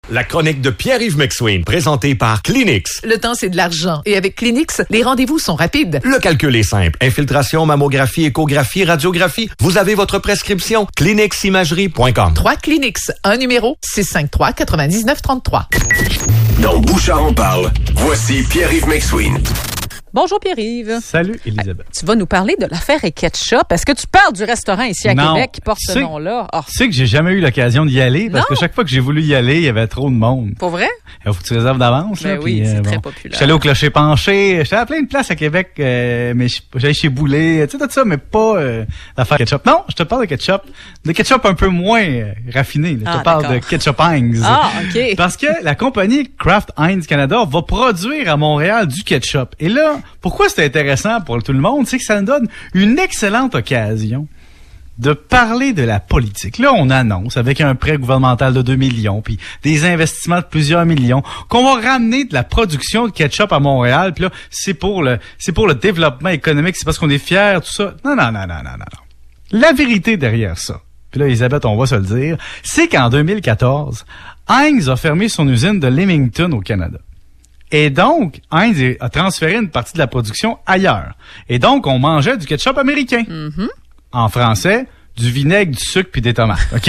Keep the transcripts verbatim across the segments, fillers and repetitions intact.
La chronique de Pierre-Yves McSween, présentée par Kleenex. Le temps, c'est de l'argent. Et avec Kleenex, les rendez-vous sont rapides. Le calcul est simple. Infiltration, mammographie, échographie, radiographie. Vous avez votre prescription. Kleenex Imagerie point com. trois Kleenex, un numéro, six cinq trois, neuf neuf trois trois. Dans Bouchard en parle, voici Pierre-Yves McSween. Bonjour Pierre-Yves. Salut Elisabeth. Tu vas nous parler de l'affaire Ketchup. Est-ce que tu parles du restaurant ici à non. Québec qui porte ce c'est, nom-là? Oh. Tu sais que j'ai jamais eu l'occasion d'y aller parce non. que chaque fois que j'ai voulu y aller, il y avait trop de monde. Pour vrai? Il faut que tu réserves d'avance. Ben là, oui, puis, c'est euh, très bon. populaire. J'étais allé au Clocher Penché. J'étais à plein de places à Québec, euh, mais j'allais chez Boulet, tu sais, tout ça, mais pas euh, l'affaire Ketchup. Non, je te parle de Ketchup. De Ketchup un peu moins euh, raffiné. Là. Je ah, te parle d'accord. de Ketchup Heinz. Ah, OK. Parce que la compagnie Kraft Heinz Canada va produire à Montréal du ketchup. Et là, pourquoi c'est intéressant pour tout le monde, c'est que ça nous donne une excellente occasion de parler de la politique. Là, on annonce avec un prêt gouvernemental de deux millions, puis des investissements de plusieurs millions, qu'on va ramener de la production de ketchup à Montréal. Puis là, c'est pour le, c'est pour le développement économique, c'est parce qu'on est fiers, tout ça. Non, non, non, non, non, non, non. La vérité derrière ça, puis là, Elisabeth, on va se le dire, c'est qu'en deux mille quatorze, Heinz a fermé son usine de Leamington au Canada. Et donc, Heinz a transféré une partie de la production ailleurs. Et donc, on mangeait du ketchup américain. Mm-hmm. En français, du vinaigre, du sucre puis des tomates. OK?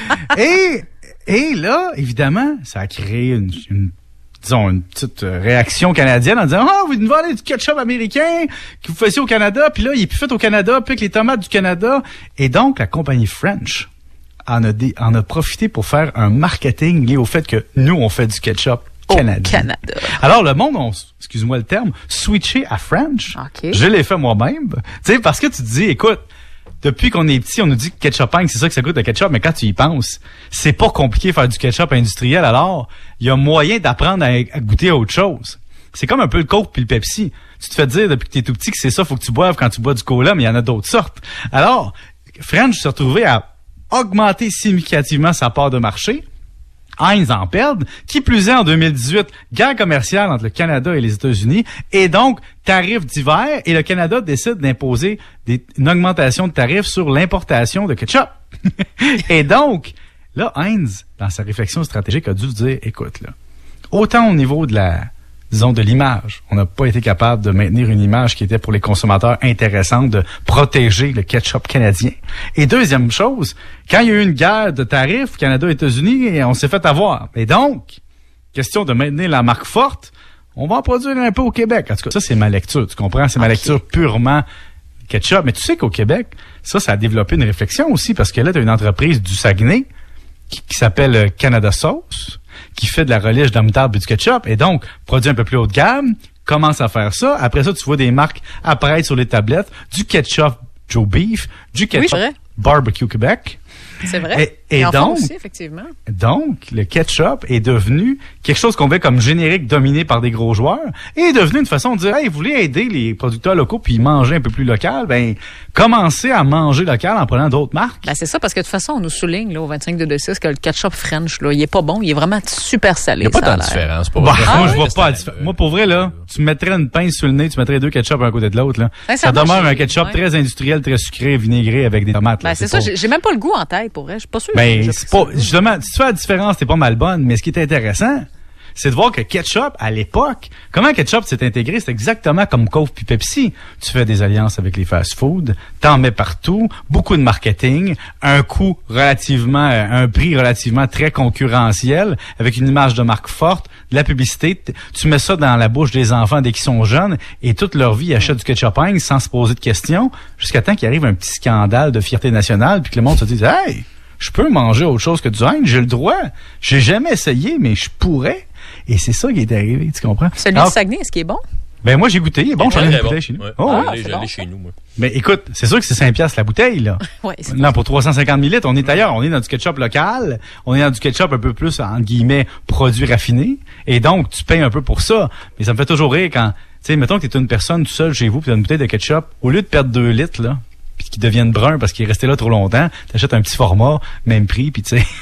et, et là, évidemment, ça a créé une, une disons, une petite réaction canadienne en disant « Ah, oh, vous nous vendez du ketchup américain que vous faisiez au Canada, puis là, il est plus fait au Canada, puis avec les tomates du Canada. » Et donc, la compagnie French en a, dé, en a profité pour faire un marketing lié au fait que nous, on fait du ketchup canadien. Au Canada. Alors, le monde, on, excuse-moi le terme, switché à French. Okay. Je l'ai fait moi-même. Tu sais, parce que tu te dis, écoute, depuis qu'on est petit, on nous dit que ketchup Heinz, c'est ça que ça coûte le ketchup, mais quand tu y penses, c'est pas compliqué de faire du ketchup industriel. Alors, il y a moyen d'apprendre à, à goûter à autre chose. C'est comme un peu le Coke puis le Pepsi. Tu te fais dire depuis que t'es tout petit que c'est ça, faut que tu boives quand tu bois du cola, mais il y en a d'autres sortes. Alors, French s'est retrouvé à augmenter significativement sa part de marché. Heinz en perd, qui plus est en deux mille dix-huit, guerre commerciale entre le Canada et les États-Unis, et donc tarifs d'hiver, et le Canada décide d'imposer des, une augmentation de tarifs sur l'importation de ketchup. Et donc, là, Heinz, dans sa réflexion stratégique, a dû se dire, écoute, là, autant au niveau de la, disons, de l'image, on n'a pas été capable de maintenir une image qui était pour les consommateurs intéressante, de protéger le ketchup canadien. Et deuxième chose, quand il y a eu une guerre de tarifs, Canada-États-Unis, on s'est fait avoir. Et donc, question de maintenir la marque forte, on va en produire un peu au Québec. En tout cas, ça, c'est ma lecture, tu comprends? C'est ma okay. lecture purement ketchup. Mais tu sais qu'au Québec, ça, ça a développé une réflexion aussi, parce que là, tu as une entreprise du Saguenay qui, qui s'appelle Canada Sauce, qui fait de la relish de la moutarde et du ketchup, et donc, produit un peu plus haut de gamme, commence à faire ça. Après ça, tu vois des marques apparaître sur les tablettes, du ketchup Joe Beef, du ketchup oui, Barbecue Québec. C'est vrai. Et, et donc, aussi, effectivement. donc, le ketchup est devenu quelque chose qu'on veut comme générique dominé par des gros joueurs et est devenu une façon de dire, hey, vous voulez aider les producteurs locaux puis manger un peu plus local, ben, commencez à manger local en prenant d'autres marques. Ben, c'est ça, parce que de toute façon, on nous souligne, là, au vingt-cinq deux deux six, que le ketchup French, là, il est pas bon, il est vraiment super salé. Il n'y a pas ça tant de différence, pour bah, ah, moi, oui, je vois pas la différence. Moi, pour vrai, là, tu mettrais une pince sur le nez, tu mettrais deux ketchup un côté de l'autre, là. Ben, ça, ça demeure un ketchup ouais. très industriel, très sucré, vinaigré avec des tomates. Ben, là, c'est, c'est ça, pas... j'ai même pas le goût en tête, pour vrai. Je suis pas sûr. Ben, c'est pas, justement, si tu fais la différence, t'es pas mal bonne, mais ce qui est intéressant, c'est de voir que ketchup, à l'époque, comment ketchup s'est intégré, c'est exactement comme Coke puis Pepsi. Tu fais des alliances avec les fast-food, t'en mets partout, beaucoup de marketing, un coût relativement, un prix relativement très concurrentiel, avec une image de marque forte, de la publicité. Tu mets ça dans la bouche des enfants dès qu'ils sont jeunes, et toute leur vie, ils achètent du ketchup Heinz sans se poser de questions, jusqu'à temps qu'il arrive un petit scandale de fierté nationale, puis que le monde se dise, hey, je peux manger autre chose que du Heinz, j'ai le droit. J'ai jamais essayé, mais je pourrais. Et c'est ça qui est arrivé, tu comprends? Celui de Saguenay, est-ce qu'il est bon? Ben moi, j'ai goûté. Il est bon, j'en ai une bouteille chez nous. Ouais. Oh, ah, ouais. J'allais bon, chez nous, moi. Mais écoute, c'est sûr que c'est cinq piastres la bouteille, là. Ouais, c'est non, pour trois cent cinquante millilitres, on est ailleurs. On est dans du ketchup local. On est dans du ketchup un peu plus, entre guillemets, produit raffiné. Et donc, tu payes un peu pour ça. Mais ça me fait toujours rire quand, tu sais, mettons que t'es une personne tout seul chez vous, puis t'as une bouteille de ketchup. Au lieu de perdre deux litres, là, puis qu'ils deviennent bruns parce qu'il est resté là trop longtemps, t'achètes un petit format, même prix, puis tu sais...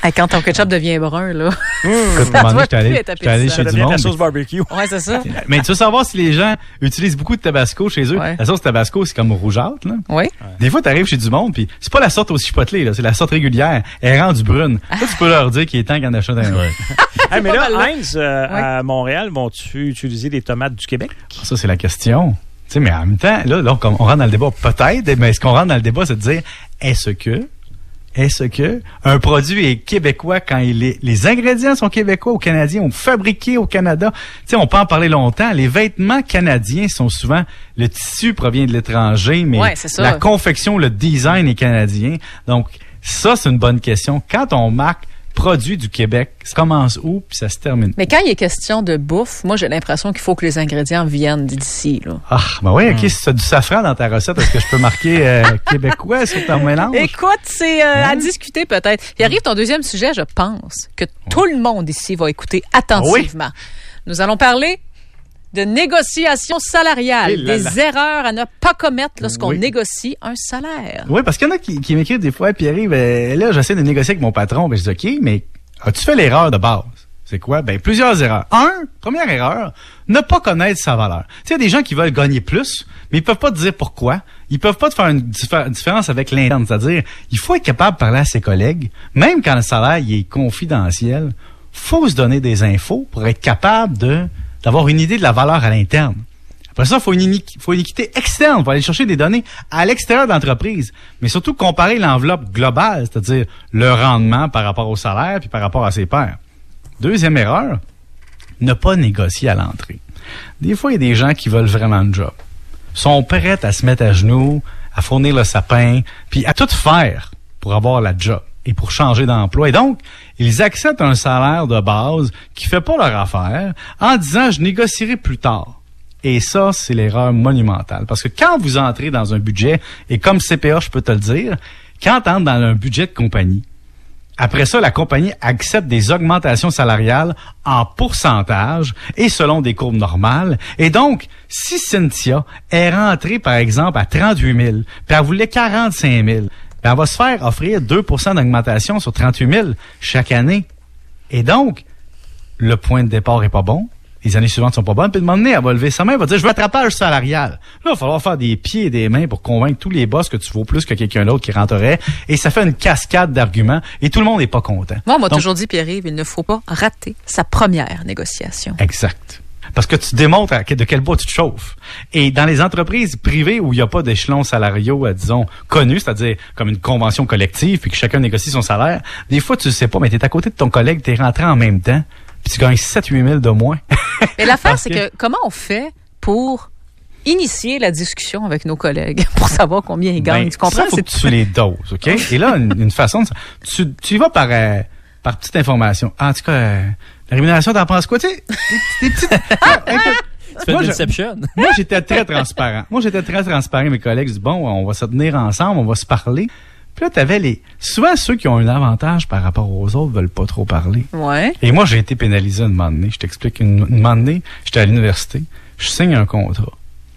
Hey, quand ton ketchup devient brun, là. Mmh. Écoute, à un moment donné, j'étais allé, j'étais allé chez Ça du devient monde. la sauce barbecue. Ouais, c'est ça. Mais tu veux savoir si les gens utilisent beaucoup de tabasco chez eux? Ouais. La sauce tabasco, c'est comme rougeâtre, là. Oui. Des fois, t'arrives chez du monde, puis c'est pas la sorte aussi chipotelée, là. C'est la sorte régulière. Elle est rendue brune. Là, tu peux leur dire qu'il est temps qu'ils en achètent un. Ouais. Ah, mais pas là, mal, Heinz, euh, Ouais. à Montréal, vont-tu utiliser des tomates du Québec? Ça, c'est la question. Tu sais, mais en même temps, là, là, on rentre dans le débat. Peut-être, mais ce qu'on rentre dans le débat, c'est de dire, est-ce que, est-ce que un produit est québécois quand il est, les ingrédients sont québécois ou canadiens ou fabriqués au Canada? Tu sais, on peut en parler longtemps. Les vêtements canadiens sont souvent, le tissu provient de l'étranger, mais Ouais, c'est ça. la confection, le design est canadien. Donc, ça, c'est une bonne question. Quand on marque produit du Québec, ça commence où puis ça se termine où? Mais quand il est question de bouffe, moi, j'ai l'impression qu'il faut que les ingrédients viennent d'ici, là. Ah, ben oui, OK, si tu as du safran dans ta recette, est-ce que je peux marquer euh, québécois sur ton mélange? Écoute, c'est euh, à discuter peut-être. Il arrive ton deuxième sujet, je pense, que tout le monde ici va écouter attentivement. Nous allons parler de négociation salariale, Eh là des là. erreurs à ne pas commettre lorsqu'on Oui. négocie un salaire. Oui, parce qu'il y en a qui, qui m'écrivent des fois, puis arrive, euh, là, j'essaie de négocier avec mon patron, ben je dis, OK, mais as-tu fait l'erreur de base? C'est quoi? Ben, plusieurs erreurs. Un, première erreur, ne pas connaître sa valeur. Tu sais, il y a des gens qui veulent gagner plus, mais ils peuvent pas te dire pourquoi. Ils peuvent pas te faire une diffé- différence avec l'interne. C'est-à-dire, il faut être capable de parler à ses collègues, même quand le salaire il est confidentiel, faut se donner des infos pour être capable de d'avoir une idée de la valeur à l'interne. Après ça, il faut une, ini- faut une équité externe. Il faut aller chercher des données à l'extérieur de l'entreprise. Mais surtout comparer l'enveloppe globale, c'est-à-dire le rendement par rapport au salaire puis par rapport à ses pairs. Deuxième erreur, ne pas négocier à l'entrée. Des fois, il y a des gens qui veulent vraiment le job. Sont prêts à se mettre à genoux, à fournir le sapin, puis à tout faire pour avoir la job et pour changer d'emploi. Et donc, ils acceptent un salaire de base qui fait pas leur affaire en disant « je négocierai plus tard ». Et ça, c'est l'erreur monumentale. Parce que quand vous entrez dans un budget, et comme C P A, je peux te le dire, quand tu entres dans un budget de compagnie, après ça, la compagnie accepte des augmentations salariales en pourcentage et selon des courbes normales. Et donc, si Cynthia est rentrée, par exemple, à trente-huit mille, puis elle voulait quarante-cinq mille, ben elle va se faire offrir deux pour cent d'augmentation sur trente-huit mille chaque année. Et donc, le point de départ est pas bon. Les années suivantes sont pas bonnes. Puis de moment donné, elle va lever sa main, elle va dire, je veux attrapage salarial. Là, il va falloir faire des pieds et des mains pour convaincre tous les boss que tu vaux plus que quelqu'un d'autre qui rentrerait. Et ça fait une cascade d'arguments. Et tout le monde n'est pas content. Moi, on m'a Donc, toujours dit, Pierre-Yves, il ne faut pas rater sa première négociation. Exact. Parce que tu démontres à- de quel bois tu te chauffes. Et dans les entreprises privées où il n'y a pas d'échelons salariaux, euh, disons, connus, c'est-à-dire comme une convention collective, puis que chacun négocie son salaire, des fois, tu ne sais pas, mais tu es à côté de ton collègue, tu es rentré en même temps, puis tu gagnes sept à huit mille de moins. Mais l'affaire, Parce c'est que- que comment on fait pour initier la discussion avec nos collègues pour savoir combien ils gagnent? Ben, Tu comprends? ça, faut C'est- que tu les doses, OK? Et là, une, une façon, de, tu, tu y vas par, euh, par petite information. Ah, en tout cas, euh, la rémunération, t'en penses quoi? Tu sais, des, des petites... Écoute, Tu fais moi, de je- l'inception. Moi, j'étais très transparent. Moi, j'étais très transparent. Mes collègues disent, bon, on va se tenir ensemble, on va se parler. Puis là, t'avais les... Souvent, ceux qui ont un avantage par rapport aux autres veulent pas trop parler. Ouais. Et moi, j'ai été pénalisé un moment donné. Je t'explique. Une, une moment donné, j'étais à l'université. Je signe un contrat.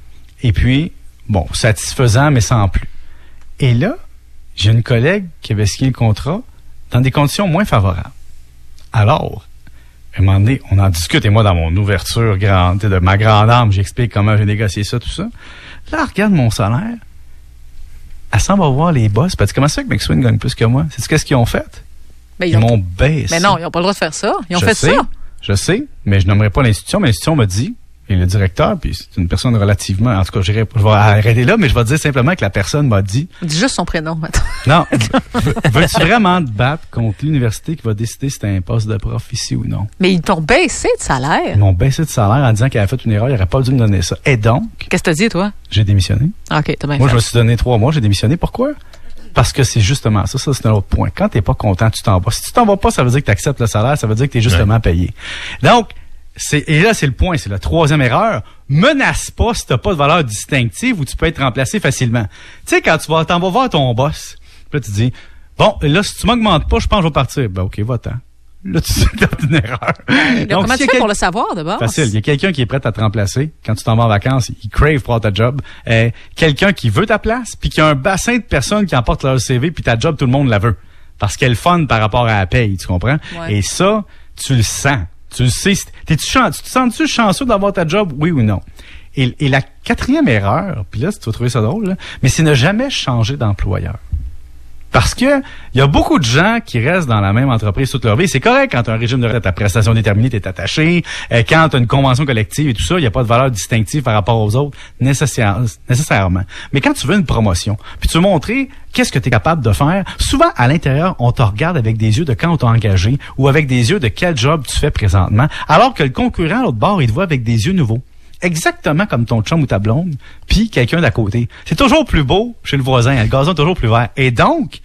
Et puis, bon, satisfaisant, mais sans plus. Et là, j'ai une collègue qui avait signé le contrat dans des conditions moins favorables. Alors, à un moment donné, on en discute, et moi, dans mon ouverture grande, de ma grande âme, j'explique comment j'ai négocié ça, tout ça. Là, elle regarde mon salaire. Elle s'en va voir les boss. Elle dit, comment ça que McSween gagne plus que moi? C'est qu'est-ce qu'ils ont fait? Mais Ils ont- m'ont baissé. Mais non, ils n'ont pas le droit de faire ça. Ils ont Je fait sais, ça. Je sais, mais je nommerai pas l'institution, mais l'institution m'a dit, et le directeur, puis c'est une personne relativement, en tout cas, j'irai- je vais arrêter là, mais je vais dire simplement que la personne m'a dit, Dis juste son prénom, maintenant. non, veux- veux-tu vraiment te battre contre l'université qui va décider si t'as un poste de prof ici ou non? Mais ils t'ont baissé de salaire. Ils m'ont baissé de salaire en disant qu'elle avait fait une erreur, il n'aurait pas dû me donner ça. Et donc, Qu'est-ce que t'as dit, toi? j'ai démissionné. Ah, OK, t'as bien Moi, fait. je me suis donné trois mois, j'ai démissionné. Pourquoi? Parce que c'est justement ça, ça c'est un autre point. Quand t'es pas content, tu t'en vas. Si tu t'en vas pas, ça veut dire que tu acceptes le salaire, ça veut dire que tu es justement payé. Donc, c'est, et là, c'est le point, c'est la troisième erreur. Menace pas si t'as pas de valeur distinctive où tu peux être remplacé facilement. Tu sais, quand tu vas, t'en vas voir ton boss, puis là, tu dis, bon, là, si tu m'augmentes pas, je pense que je vais partir. Ben, OK, va-t'en. Là, tu sais que t'as une erreur. Donc, comment s'il y tu a fais quel- pour le savoir, d'abord? Facile. Il y a quelqu'un qui est prêt à te remplacer. Quand tu t'en vas en vacances, il crave pour avoir ta job. Euh, quelqu'un qui veut ta place, puis qui a un bassin de personnes qui emportent leur C V, puis ta job, tout le monde la veut. parce qu'elle est fun par rapport à la paye, tu comprends? Ouais. Et ça, tu le sens. Tu le sais. T'es-tu chan- tu te sens-tu chanceux d'avoir ta job, oui ou non? Et, et la quatrième erreur, puis là, tu vas trouver ça drôle, là, mais c'est ne jamais changer d'employeur. Parce que il y a beaucoup de gens qui restent dans la même entreprise toute leur vie. C'est correct quand tu as un régime de retraite à prestation déterminée, tu es attaché. Euh, quand tu as une convention collective et tout ça, il n'y a pas de valeur distinctive par rapport aux autres nécessaire, nécessairement. Mais quand tu veux une promotion, puis tu veux montrer qu'est-ce que tu es capable de faire, souvent à l'intérieur, on te regarde avec des yeux de quand on t'a engagé ou avec des yeux de quel job tu fais présentement, alors que le concurrent à l'autre bord, il te voit avec des yeux nouveaux. Exactement comme ton chum ou ta blonde, puis quelqu'un d'à côté. C'est toujours plus beau chez le voisin, le gazon est toujours plus vert. Et donc,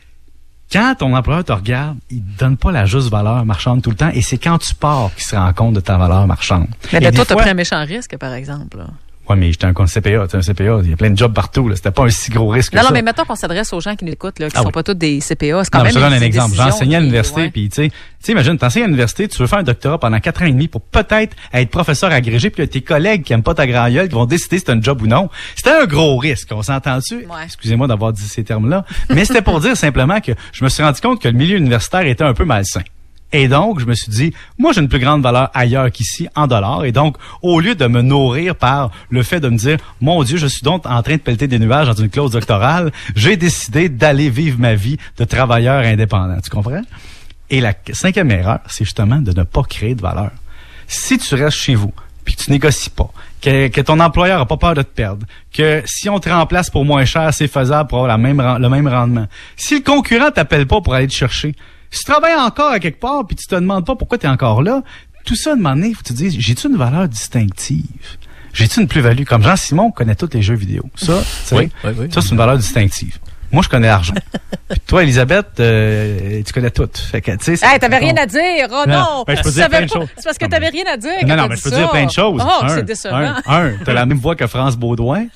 quand ton employeur te regarde, il te donne pas la juste valeur marchande tout le temps, et c'est quand tu pars qu'il se rend compte de ta valeur marchande. Mais là, et toi, des t'as fois, pris un méchant risque, par exemple. Là. Ouais, mais j'étais un con C P A, tu sais, un C P A, il y a plein de jobs partout, là. C'était pas un si gros risque que Non, ça. non, mais mettons qu'on s'adresse aux gens qui nous écoutent, là, qui Ah sont oui. pas tous des C P A. C'est quand Non, mais même je te donne une un exemple. décision J'enseignais à qui- l'université, ouais. puis tu sais, tu sais, imagine, t'enseignes à l'université, tu veux faire un doctorat pendant quatre ans et demi pour peut-être être professeur agrégé, puis là, tes collègues qui aiment pas ta grand gueule, qui vont décider si c'est un job ou non. C'était un gros risque, on s'entend dessus. Ouais. Excusez-moi d'avoir dit ces termes-là, mais c'était pour dire simplement que je me suis rendu compte que le milieu universitaire était un peu malsain. Et donc, je me suis dit, moi, j'ai une plus grande valeur ailleurs qu'ici, en dollars. Et donc, au lieu de me nourrir par le fait de me dire, mon Dieu, je suis donc en train de pelleter des nuages dans une clause doctorale, j'ai décidé d'aller vivre ma vie de travailleur indépendant. Tu comprends? Et la cinquième erreur, c'est justement de ne pas créer de valeur. Si tu restes chez vous, puis que tu négocies pas, que, que ton employeur a pas peur de te perdre, que si on te remplace pour moins cher, c'est faisable pour avoir la même, le même rendement. Si le concurrent t'appelle pas pour aller te chercher, si tu travailles encore à quelque part puis tu te demandes pas pourquoi tu es encore là, tout ça, de moment donné, il faut que tu te dises, j'ai-tu une valeur distinctive? J'ai-tu une plus-value? Comme Jean-Simon connaît tous les jeux vidéo. Ça, tu sais, Oui, oui, oui. ça, c'est une valeur distinctive. Moi, je connais l'argent. Puis toi, Elisabeth, euh, tu connais tout. Fait que, tu sais, c'est- Hey, t'avais rien à dire. Oh Non. non. Ben, je peux Tu dire savais plein de pas. choses. C'est parce que Non, t'avais mais- rien à dire. quand Non, non, t'as mais dit je peux ça. dire plein de choses. Oh, un, c'est décevant. un, un, t'as la même voix que France Baudouin.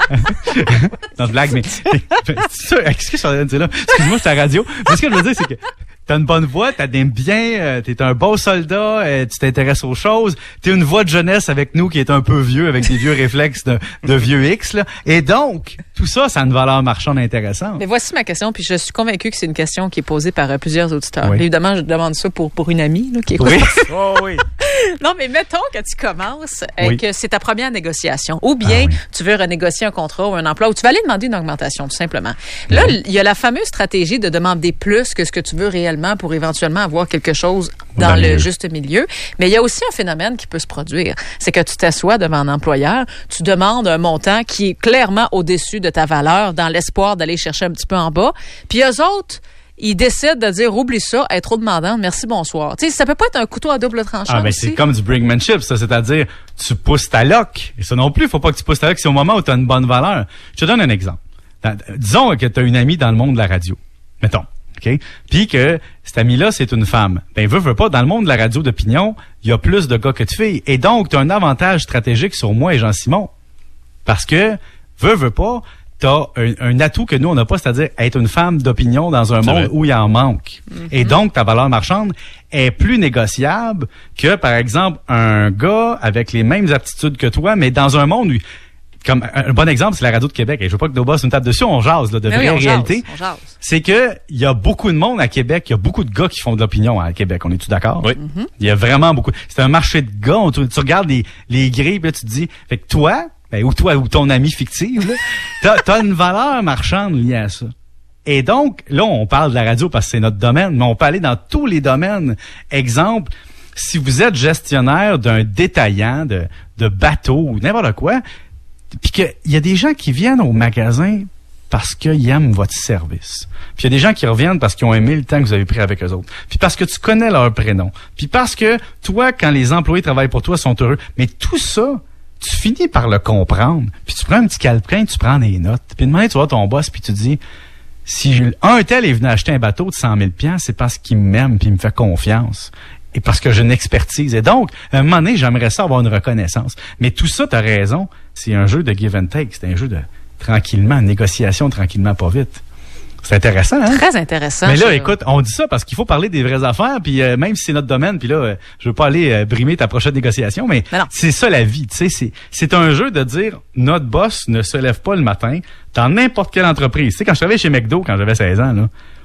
Non, je blague, mais c'est sûr, qu'est-ce que je suis en train de dire là? Excuse-moi, je suis à la radio. Mais ce que je veux dire, c'est que t'as une bonne voix, t'aimes bien, euh, t'es un beau soldat, euh, tu t'intéresses aux choses, t'es une voix de jeunesse avec nous qui est un peu vieux, avec des vieux réflexes de, de vieux X, là. Et donc, tout ça, ça a une valeur marchande intéressante. Mais voici ma question, puis je suis convaincue que c'est une question qui est posée par euh, plusieurs auditeurs. Oui. Évidemment, je demande ça pour, pour une amie là, qui écoute. Oui. Oh oui. Non, mais mettons que tu commences et Oui. que c'est ta première négociation. Ou bien Ah oui. tu veux renégocier un contrat ou un emploi, ou tu vas aller demander une augmentation, tout simplement. Là, il y a la fameuse stratégie de demander plus que ce que tu veux réellement pour éventuellement avoir quelque chose dans Dans le le milieu. juste milieu. Mais il y a aussi un phénomène qui peut se produire. C'est que tu t'assois devant un employeur, tu demandes un montant qui est clairement au-dessus de ta valeur dans l'espoir d'aller chercher un petit peu en bas. Puis eux autres, ils décident de dire, oublie ça, être trop demandante, merci, bonsoir. Tu sais, ça peut pas être un couteau à double tranchant Ah, ben, aussi. c'est comme du brinkmanship, ça. C'est-à-dire, tu pousses ta loc. Et ça non plus, faut pas que tu pousses ta loc. C'est au moment où tu as une bonne valeur. Je te donne un exemple. Dans- disons que tu as une amie dans le monde de la radio. Mettons. OK? Puis que cette amie-là, c'est une femme. Ben, veux, veux pas, dans le monde de la radio d'opinion, il y a plus de gars que de filles. Et donc, tu as un avantage stratégique sur moi et Jean-Simon. Parce que, veux, veux pas, t'as un, un atout que nous, on n'a pas, c'est-à-dire être une femme d'opinion dans un C'est monde vrai. où il en manque. Et donc, ta valeur marchande est plus négociable que, par exemple, un gars avec les mêmes aptitudes que toi, mais dans un monde où... Comme un un bon exemple, c'est la radio de Québec. Et je veux pas que nos boss nous tapent dessus, on jase là, de Mais vraie oui, on jase, réalité. on jase. C'est que il y a beaucoup de monde à Québec, il y a beaucoup de gars qui font de l'opinion à Québec. On est-tu d'accord? Oui. Il y a vraiment beaucoup. C'est un marché de gars. On- tu, tu regardes les, les grilles, puis là, tu te dis, fait que toi, ben, ou toi, ou ton ami fictive, là, t'as, t'as une valeur marchande liée à ça. Et donc, là, on parle de la radio parce que c'est notre domaine, mais on peut aller dans tous les domaines. Exemple, si vous êtes gestionnaire d'un détaillant de, de bateau ou n'importe quoi, puis qu'il y a des gens qui viennent au magasin parce qu'ils aiment votre service. Puis il y a des gens qui reviennent parce qu'ils ont aimé le temps que vous avez pris avec eux autres. Puis parce que tu connais leur prénom. Puis parce que toi, quand les employés travaillent pour toi, sont heureux. Mais tout ça, tu finis par le comprendre. Puis tu prends un petit calepin, tu prends des notes. Puis demain, tu vois ton boss, puis tu dis, si je- un tel est venu acheter un bateau de cent mille piastres, c'est parce qu'il m'aime puis il me fait confiance. Et parce que j'ai une expertise. Et donc, à un moment donné, j'aimerais ça avoir une reconnaissance. Mais tout ça, t'as raison, c'est un jeu de give and take. C'est un jeu de tranquillement, négociation tranquillement, pas vite. C'est intéressant, hein? Très intéressant. Mais là, je- écoute, on dit ça parce qu'il faut parler des vraies affaires, puis euh, même si c'est notre domaine, puis là, euh, je veux pas aller euh, brimer ta prochaine négociation, mais, Mais non. c'est ça la vie, tu sais, c'est c'est un jeu de dire notre boss ne se lève pas le matin dans n'importe quelle entreprise. Tu sais, quand je travaillais chez McDo quand j'avais seize ans, là,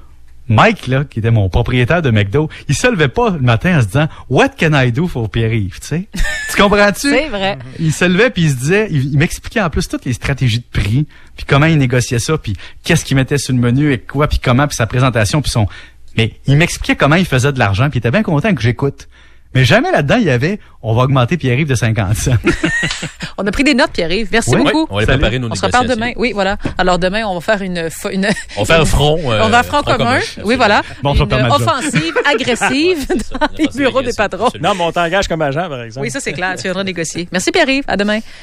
Mike, là, qui était mon propriétaire de McDo, il se levait pas le matin en se disant « What can I do for Pierre-Yves? » Tu sais? Tu comprends-tu? C'est vrai. Il se levait puis il se disait, il, il m'expliquait en plus toutes les stratégies de prix, puis comment il négociait ça, puis qu'est-ce qu'il mettait sur le menu et quoi, puis comment, puis sa présentation, puis son... Mais il m'expliquait comment il faisait de l'argent, puis il était bien content que j'écoute. Mais jamais là-dedans, il y avait « On va augmenter Pierre-Yves de cinquante cents. » On a pris des notes, Pierre-Yves. Merci Oui. beaucoup. Oui, on va les Salut. préparer nos On se négociations. reparle demain. Oui, voilà. Alors demain, on va faire une... une On va faire un front. euh, on va faire front commun. Oui, voilà. Bon, je vais une perdre ma job. offensive, agressive Ouais, c'est ça. dans Une les offensive bureaux des agressive, patrons. absolument. Non, mais on t'engage comme agent, par exemple. Oui, ça c'est clair. Tu viendras négocier. Merci Pierre-Yves. À demain.